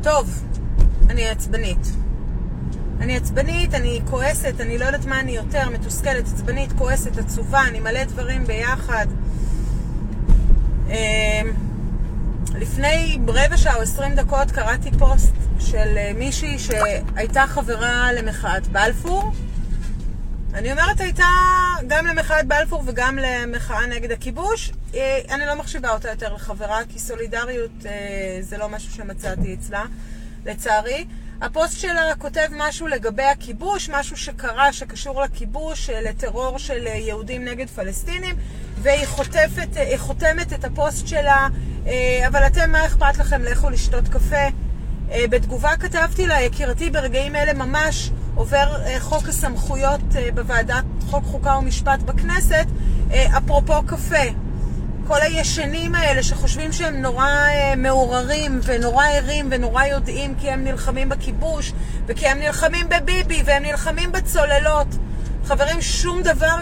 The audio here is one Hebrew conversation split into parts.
טוב, אני עצבנית. אני כועסת, אני לא יודעת מה אני יותר, מתוסכלת, עצבנית, כועסת, עצובה, אני מלא דברים ביחד. לפני רבע שעה או 20 דקות קראתי פוסט של מישהי שהייתה חברה למחאת בלפור. אני אומרת הייתה גם למחאת בלפור וגם למחאה נגד הכיבוש. אני לא מחשיבה אותה יותר לחברה, כי סולידריות זה לא משהו שמצאתי אצלה, לצערי. הפוסט שלה כותב משהו לגבי הכיבוש, משהו שקרה, שקשור לכיבוש, לטרור של יהודים נגד פלסטינים, והיא חותמת את הפוסט שלה, אבל אתם, מה אכפת לכם? לכו לשתות קפה. בתגובה כתבתי לה, יקירתי, ברגעים אלה ממש עובר חוק הסמכויות בוועדת חוק חוקה ומשפט בכנסת, אפרופו קפה. כל הישנים האלה שחושבים שהם נורא מעוררים ונורא ערים ונורא יודעים כי הם נלחמים בכיבוש וכי הם נלחמים בביבי והם נלחמים בצוללות. חברים, שום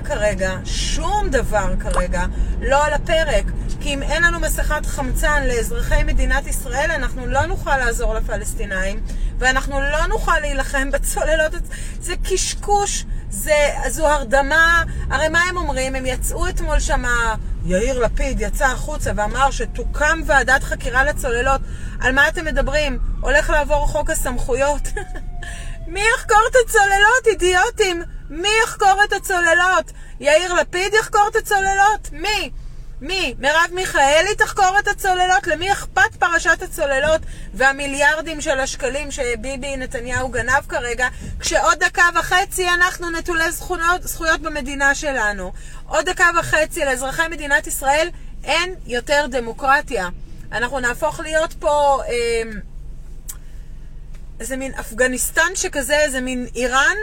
דבר כרגע לא על הפרק. כי אם אין לנו מסכת חמצן לאזרחי מדינת ישראל, אנחנו לא נוכל לעזור לפלסטינאים, ואנחנו לא נוכל להילחם בצוללות. זה קשקוש, זו הרדמה. הרי מה הם אומרים? הם יצאו אתמול שמה, יאיר לפיד יצא החוצה ואמר שתוקם ועדת חקירה לצוללות. על מה אתם מדברים? הולך לעבור חוק הסמכויות. מי יחקור את הצוללות, אידיוטים? מי יחקור את הצוללות? יאיר לפיד יחקור את הצוללות? מי? מרב מיכאלי תחקור את הצוללות? למי אכפת פרשת הצוללות והמיליארדים של השקלים שביבי נתניהו גנב כרגע, כשעוד דקה וחצי אנחנו נטולי זכויות במדינה שלנו? עוד דקה וחצי לאזרחי מדינת ישראל אין יותר דמוקרטיה. אנחנו נהפוך להיות פה איזה מין אפגניסטן שכזה, איזה מין איראן.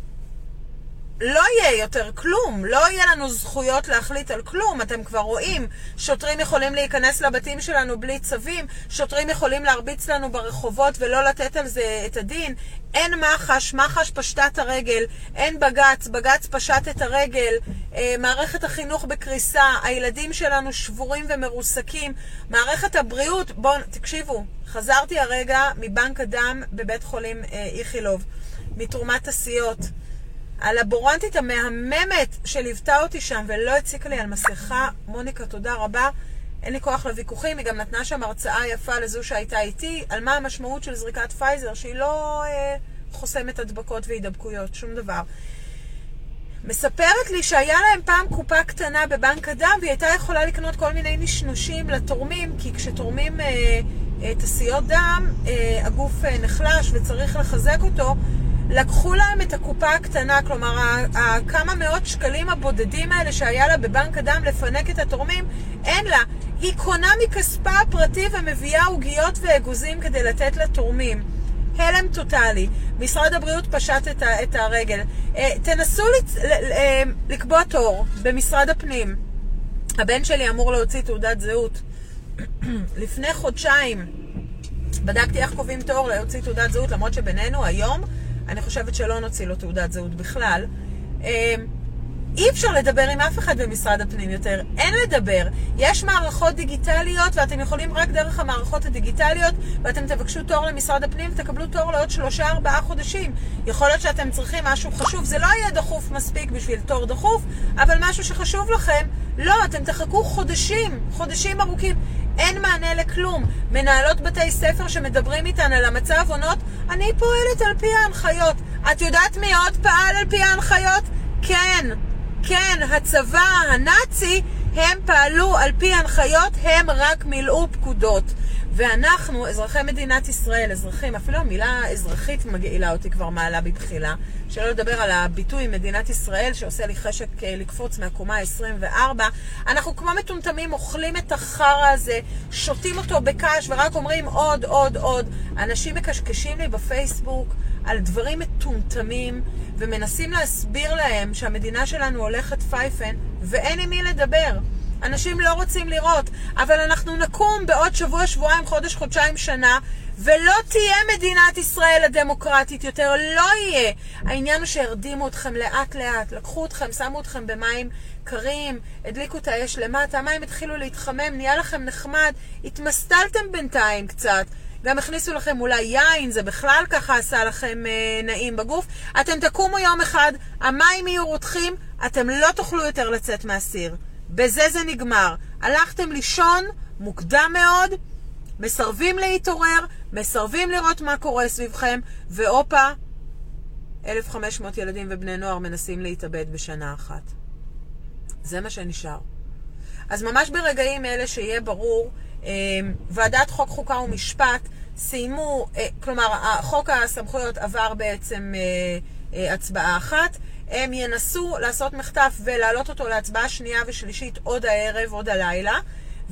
לא יהיה יותר כלום, לא יהיה לנו זכויות להחליט על כלום. אתם כבר רואים, שוטרים יכולים להיכנס לבתים שלנו בלי צווים, שוטרים יכולים להרביץ לנו ברחובות ולא לתת על זה את הדין. אין מח"ש פשטה את הרגל, אין בג"ץ פשט את הרגל, מערכת החינוך בקריסה, הילדים שלנו שבורים ומרוסקים, מערכת הבריאות, בואו תקשיבו, חזרתי הרגע מבנק הדם בבית חולים איכילוב, מתרומת עשיות. הלבורנטית המהממת שליוותה אותי שם ולא הציקה לי על מסכה, מוניקה, תודה רבה. אין לי כוח לוויכוחים, היא גם נתנה שם הרצאה יפה לזו שהייתה איתי, על מה המשמעות של זריקת פייזר, שהיא לא חוסמת הדבקות והידבקויות, שום דבר. מספרת לי שהיה להם פעם קופה קטנה בבנק הדם, והיא הייתה יכולה לקנות כל מיני נשנושים לתורמים, כי כשתורמים תעשיות דם, הגוף נחלש וצריך לחזק אותו, לקחו להם את הקופה הקטנה, כלומר, כמה מאות שקלים הבודדים האלה שהיה לה בבנק הדם לפנק את התורמים, אין לה. היא קונה מכספה הפרטי ומביאה עוגיות ואגוזים כדי לתת לתורמים. הלם טוטלי. משרד הבריאות פשט את הרגל. תנסו לקבוע תור במשרד הפנים. הבן שלי אמור להוציא תעודת זהות. לפני חודשיים בדקתי איך קובעים תור להוציא תעודת זהות, למרות שבינינו היום אני חושבת שלא נוציא לו תעודת זהות בכלל. אי אפשר לדבר עם אף אחד במשרד הפנים יותר. אין לדבר. יש מערכות דיגיטליות, ואתם יכולים רק דרך המערכות הדיגיטליות, ואתם תבקשו תור למשרד הפנים, ותקבלו תור לעוד 3-4 חודשים. יכול להיות שאתם צריכים משהו חשוב. זה לא יהיה דחוף מספיק בשביל תור דחוף, אבל משהו שחשוב לכם, לא, אתם תחכו חודשים ארוכים. אין מענה לכלום. מנהלות בתי ספר שמדברים איתן על המצב עונות, אני פועלת על פי ההנחיות. את יודעת מי עוד פעל על פי ההנחיות? כן, הצבא הנאצי, הם פעלו על פי הנחיות, הם רק מילאו פקודות. ואנחנו, אזרחי מדינת ישראל, אזרחים, אפילו המילה אזרחית מגעילה אותי כבר מעלה בבחילה, שלא לדבר על הביטוי מדינת ישראל, שעושה לי חשק לקפוץ מהקומה 24, אנחנו כמו מטומטמים אוכלים את החרא הזה, שותים אותו בקש ורק אומרים עוד. אנשים מקשקשים לי בפייסבוק על דברים מטומטמים, ומנסים להסביר להם שהמדינה שלנו הולכת פייפן, ואין עם מי לדבר. אנשים לא רוצים לראות, אבל אנחנו נקום בעוד שבוע, שבועיים, חודש, חודשיים, שנה, ולא תהיה מדינת ישראל הדמוקרטית יותר, לא יהיה. העניין הוא שהרדימו אתכם לאט לאט, לקחו אתכם, שמו אתכם במים קרים, הדליקו את האש למטה, המים התחילו להתחמם, נהיה לכם נחמד, התמסטלתם בינתיים קצת, גם הכניסו לכם אולי יין, זה בכלל ככה עשה לכם נעים בגוף. אתם תקומו יום אחד, המים יהיו רותחים, אתם לא תוכלו יותר לצאת מהסיר. בזה זה נגמר. הלכתם לישון מוקדם מאוד, מסרבים להתעורר, מסרבים לראות מה קורה סביבכם, ואופה, 1,500 ילדים ובני נוער מנסים להתאבד בשנה אחת. זה מה שנשאר. אז ממש ברגעים אלה שיהיה ברור, ועדת חוק חוקה ומשפט סיימו, כלומר, חוק הסמכויות עבר בעצם הצבעה אחת, הם ינסו לעשות מחטף ולהעלות אותו להצבעה שנייה ושלישית עוד הערב, עוד הלילה,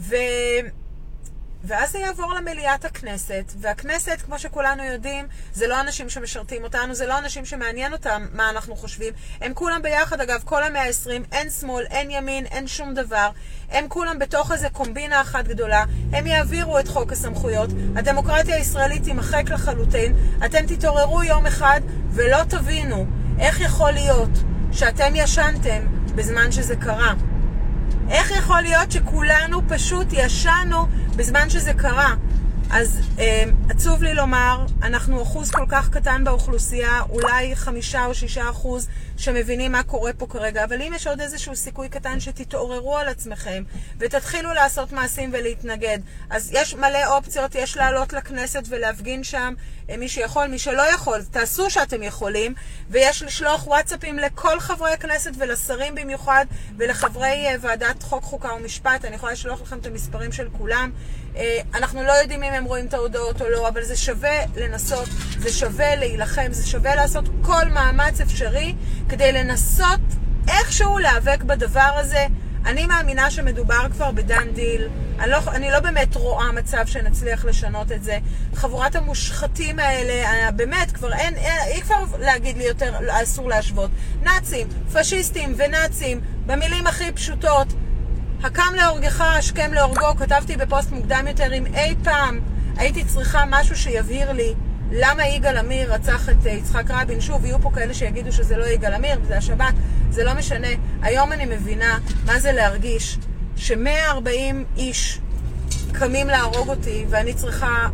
ואז זה יעבור למליאת הכנסת, והכנסת, כמו שכולנו יודעים, זה לא אנשים שמשרתים אותנו, זה לא אנשים שמעניין אותם מה אנחנו חושבים. הם כולם ביחד, אגב, כל ה-120, אין שמאל, אין ימין, אין שום דבר. הם כולם בתוך איזה קומבינה אחת גדולה. הם יעבירו את חוק הסמכויות. הדמוקרטיה הישראלית תימחק לחלוטין. אתם תתעוררו יום אחד ולא תבינו איך יכול להיות שאתם ישנתם בזמן שזה קרה. איך יכול להיות שכולנו פשוט ישנו בזמן שזה קרה? אז עצוב לי לומר, אנחנו אחוז כל כך קטן באוכלוסייה, אולי 5 או 6% שמבינים מה קורה פה כרגע, אבל אם יש עוד איזשהו סיכוי קטן שתתעוררו על עצמכם ותתחילו לעשות מעשים ולהתנגד, אז יש מלא אופציות, יש לעלות לכנסת ולהפגין שם, מי שיכול, מי שלא יכול, תעשו שאתם יכולים, ויש לשלוח וואטסאפים לכל חברי הכנסת ולשרים במיוחד, ולחברי ועדת חוק חוקה ומשפט, אני יכולה לשלוח לכם את המספרים של כולם. אנחנו לא יודעים אם הם רואים את ההודעות או לא, אבל זה שווה לנסות, זה שווה להילחם, זה שווה לעשות כל מאמץ אפשרי כדי לנסות איכשהו להיאבק בדבר הזה. אני מאמינה שמדובר כבר בדן דיל. אני לא באמת רואה מצב שנצליח לשנות את זה. חבורת המושחתים האלה, באמת, כבר אי כבר להגיד לי יותר, אסור להשוות. נאצים, פשיסטים ונאצים, במילים הכי פשוטות. הקם להורגך, השכם להורגו, כתבתי בפוסט מוקדם יותר, אם אי פעם הייתי צריכה משהו שיבהיר לי למה יגאל עמיר רצח את יצחק רבין. שוב, יהיו פה כאלה שיגידו שזה לא יגאל עמיר, זה השב"כ, זה לא משנה. היום אני מבינה מה זה להרגיש ש140 איש קמים להרוג אותי, ואני צריכה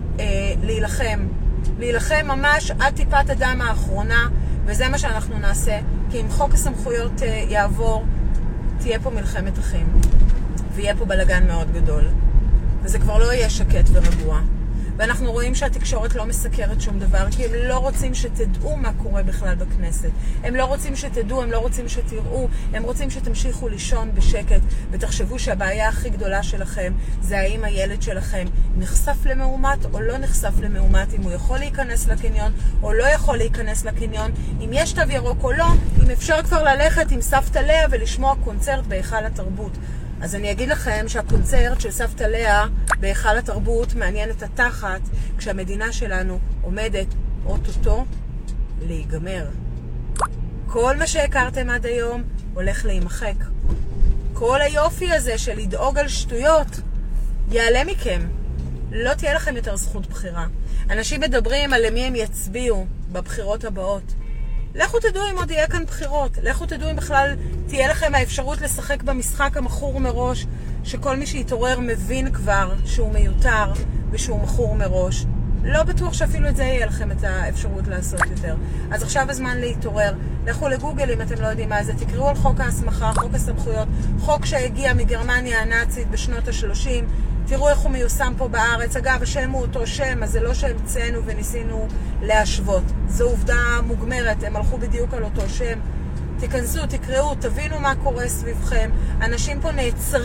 להילחם ממש עד טיפת הדם האחרונה, וזה מה שאנחנו נעשה, כי אם חוק הסמכויות יעבור, תהיה פה מלחמת אחים, ויהיה פה בלגן מאוד גדול, וזה כבר לא יהיה שקט ורגוע. ואנחנו רואים שהתקשורת לא מסקרת שום דבר, כי הם לא רוצים שתדעו מה קורה בכלל בכנסת. הם לא רוצים שתדעו, הם לא רוצים שתראו, הם רוצים שתמשיכו לישון בשקט, ותחשבו שהבעיה הכי גדולה שלכם זה האם הילד שלכם נחשף למאומת או לא נחשף למאומת, אם הוא יכול להיכנס לקניון או לא יכול להיכנס לקניון, אם יש תו ירוק או לא, אם אפשר כבר ללכת עם סבתא לאה ולשמוע קונצרט בהיכל התרבות. אז אני אגיד לכם שהקונצרט של סבתא לאה בהיכל התרבות מעניין את התחת, כשהמדינה שלנו עומדת אוטוטו להיגמר. כל מה שהכרתם עד היום הולך להימחק. כל היופי הזה של לדאוג על שטויות יעלה מכם. לא תהיה לכם יותר זכות בחירה. אנשים מדברים על למי הם יצביעו בבחירות הבאות. לכו תדעו אם עוד יהיה כאן בחירות. לכו תדעו אם בכלל תהיה לכם האפשרות לשחק במשחק המכור מראש, שכל מי שיתעורר מבין כבר שהוא מיותר ושהוא מכור מראש. לא בטוח שאפילו את זה יהיה לכם את האפשרות לעשות יותר. אז עכשיו הזמן להתעורר. לכו לגוגל אם אתם לא יודעים מה זה. תקראו על חוק ההסמכה, חוק הסמכויות, חוק שהגיע מגרמניה הנאצית בשנות ה-30. תראו איך הוא מיושם פה בארץ. אגב, השם הוא אותו שם, אז זה לא שהמצאנו וניסינו להשוות. זו עובדה מוגמרת, הם הלכו בדיוק על אותו שם. תיכנסו, תקראו, תבינו מה קורה סביבכם. אנשים פה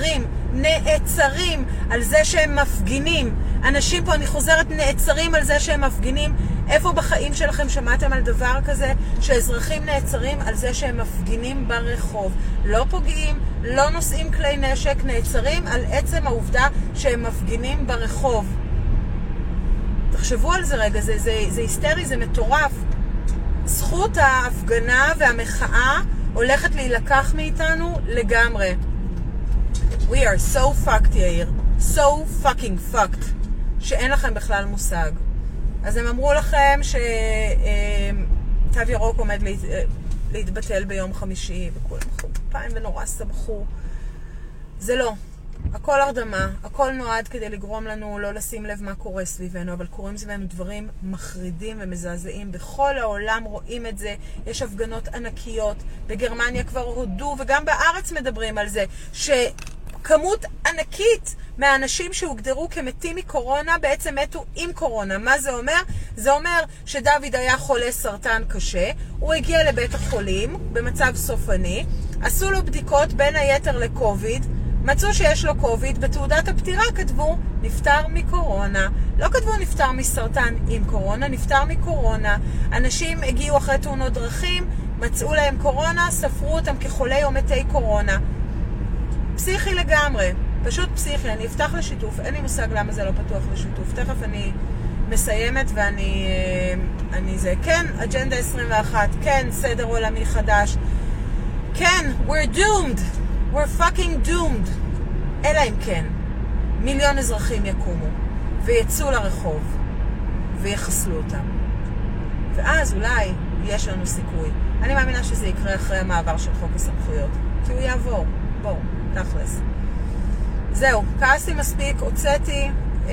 נעצרים על זה שהם מפגינים. אנשים פה, אני חוזרת, נעצרים על זה שהם מפגינים. איפה בחיים שלכם שמעתם על דבר כזה שאזרחים נעצרים על זה שהם מפגינים ברחוב? לא פוגעים, לא נושאים כלי נשק, נעצרים על עצם העובדה שהם מפגינים ברחוב. תחשבו על זה רגע, זה היסטרי, זה מטורף. זכות ההפגנה והמחאה הולכת להילקח מאיתנו לגמרי. We are so fucked, יאיר. So fucking fucked. שאין לכם בכלל מושג. אז הם אמרו לכם שתו ירוק עומד להתבטל ביום חמישי, וכולם מחאו כפיים ונורא שמחו. זה לא. הכל הרדמה, הכל נועד כדי לגרום לנו לא לשים לב מה קורה סביבנו, אבל קורים סביבנו דברים מחרידים ומזעזעים. בכל העולם רואים את זה, יש הפגנות ענקיות, בגרמניה כבר הודו, וגם בארץ מדברים על זה, שכמות ענקית מהאנשים שהוגדרו כמתים מקורונה בעצם מתו עם קורונה. מה זה אומר? זה אומר שדוד היה חולה סרטן קשה, הוא הגיע לבית החולים במצב סופני, עשו לו בדיקות בין היתר לקוביד, מצאו שיש לו קוביד, בתעודת הפטירה כתבו נפטר מקורונה. לא כתבו נפטר מסרטן עם קורונה, נפטר מקורונה. אנשים הגיעו אחרי תאונות דרכים, מצאו להם קורונה, ספרו אותם כחולי או מתי קורונה. פסיכי לגמרי, פשוט פסיכי. אני אפתח לשיתוף, אין לי מושג למה זה לא פתוח לשיתוף. תכף אני מסיימת ואני זה. כן, אג'נדה 21, כן, סדר עולמי חדש. כן, we're doomed. We're fucking doomed. אלא אם כן, מיליון אזרחים יקומו ויצאו לרחוב ויחסלו אותם. ואז אולי יש לנו סיכוי. אני מאמינה שזה יקרה אחרי המעבר של חוק הסמכויות. כי הוא יעבור. בואו, תכלס. זהו, כעסתי מספיק, הוצאתי.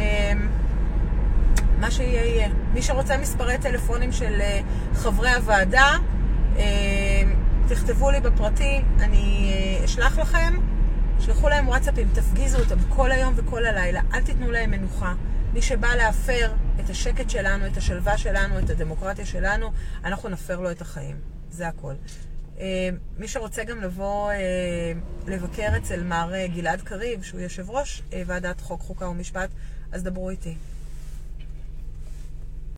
מה שיהיה יהיה. מי שרוצה מספרי טלפונים של חברי הוועדה, תכתבו לי בפרטי, אני אשלח לכם, שלחו להם וואטסאפים, תפגיזו אותם כל היום וכל הלילה, אל תיתנו להם מנוחה. מי שבא להפר את השקט שלנו, את השלווה שלנו, את הדמוקרטיה שלנו, אנחנו נפר לו את החיים. זה הכל. מי שרוצה גם לבוא לבקר אצל מר גלעד קריב, שהוא יושב ראש ועדת חוק, חוקה ומשפט, אז דברו איתי.